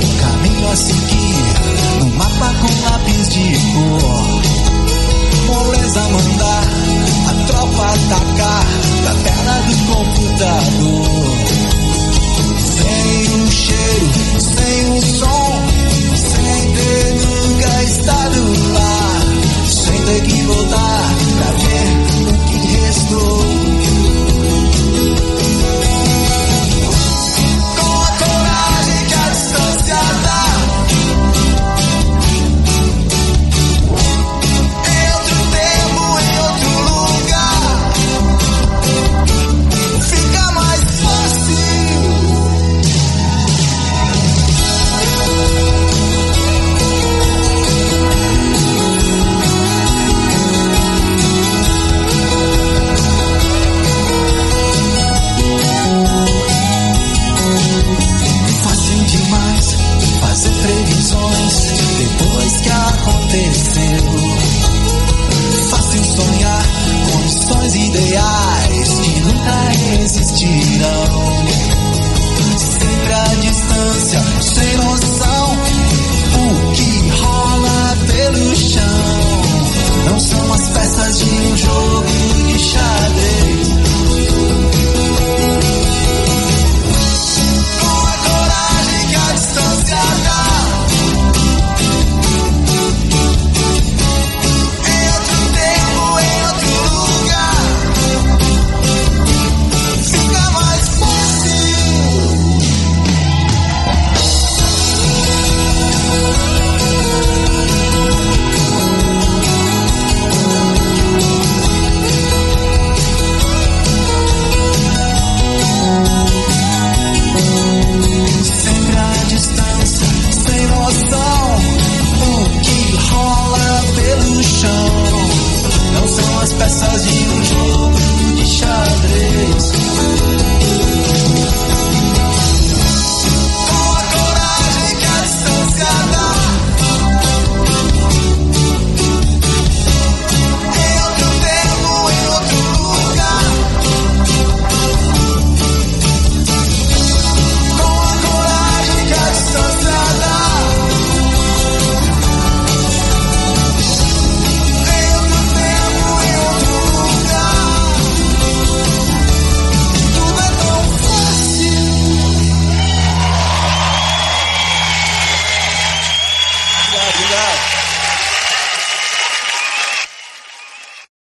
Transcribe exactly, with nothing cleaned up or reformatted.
caminho a seguir, no mapa com lápis de cor. Moleza mandar, a tropa atacar, da tela do computador. Sem um cheiro, sem um som, sem ter nunca estado lá, sem ter que voltar pra ver o que restou. Com a coragem que a distância dá, em outro tempo, em outro lugar, fica mais fácil. Fazer previsões depois que aconteceu. Fácil sonhar com sonhos ideais que nunca existirão.